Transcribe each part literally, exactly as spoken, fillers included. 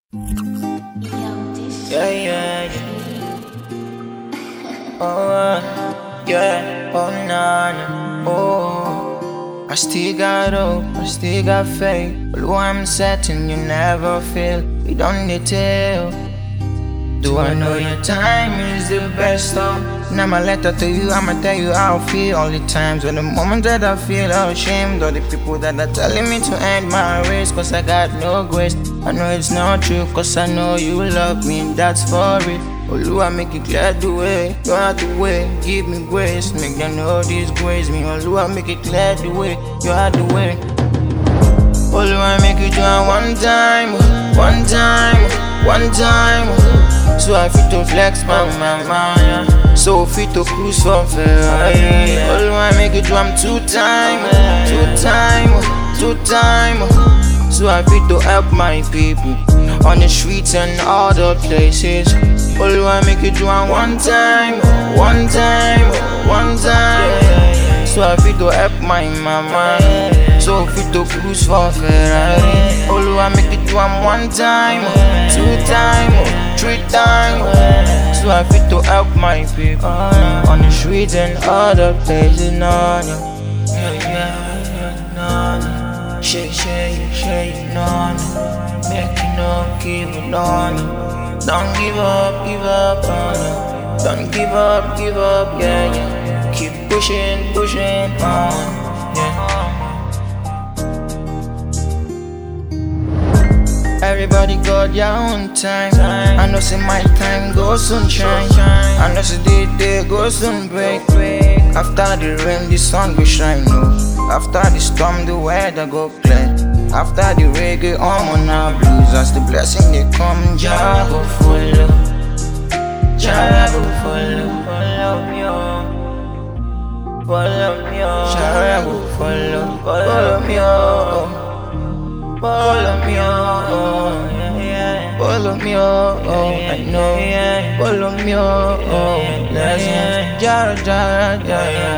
Yeah, yeah, yeah. Oh, uh, yeah. Oh, nah, nah. Oh, I still got hope, I still got faith. But who I'm certain you never fail. You don't need tell. Do I know your time is the best of? Now my letter to you, I'ma tell you how I feel. All the times when the moments that I feel ashamed, all the people that are telling me to end my race, cause I got no grace. I know it's not true, cause I know you love me, and that's for it. Oluwa, make it clear the way, you are the way, give me grace, make them know disgrace me. Oluwa, make it clear the way, you are the way. Oluwa, make it do it one time, one time, one time. So I fit to flex my mind, yeah. So fit to cruise for Ferrari. Oluwa, make it do am two time, two time, two time. So I fit to help my people on the streets and other places. Oluwa, make it do am one time, one time, one time. So I fit to help my mama. So fit to cruise for Ferrari. Oluwa, make it do am one time, two time, three time. So I fit to help my people on the streets and other places. No, no. Yeah, yeah, yeah, no, no. Shake, shake, shake, no, no. Make you no give it, no, no. Don't give up, give up, oh, no. Don't give up, give up, yeah, yeah. Keep pushing, pushing on, yeah. Everybody got their own time. I know say my time goes soon shine. I know say the day goes soon break. After the rain, the sun go shine. No. After the storm, the weather go clear. After the reggae, I'm on our blues. As the blessing they come, Jah go follow. Jah go follow, follow me on. Follow me on. Jah go follow, follow me on. Follow me on, follow me on, I know. Follow me on, lessons. Jara, jara, jara,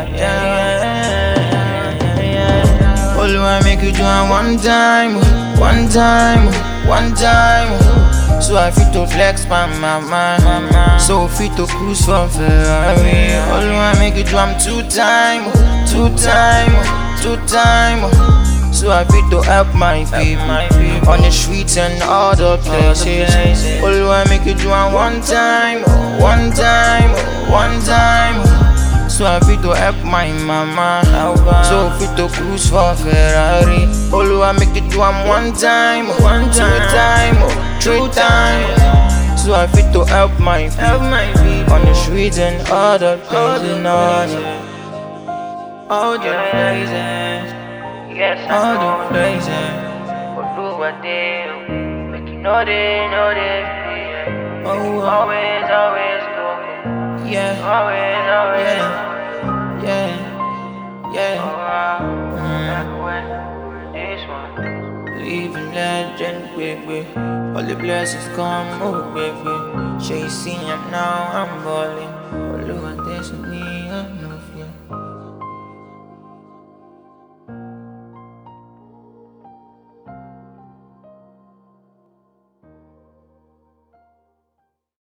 jara. Oluwa, make you do it one time, one time, one time. So I fit to flex my mama. So fit to cruise for Ferrari. Oluwa, make you do am two time, two time, two time. So I fit to help my people on the streets and other places. Oluwa, make it do am one time, one time, one time. So I fit to help my mama. So fit to cruise for Ferrari. Oluwa, make it do am one time, two time, three time. So I fit to help my people on the streets and other places. All the places. All the places, but do what they do. Make you know they, know they feel. Oh, always, always go. Yeah, always, always. Yeah, yeah, yeah. Mm. This one, living legend, baby. All the blessings come, oh, baby. She see him now, I'm balling. All the this me, I know fear.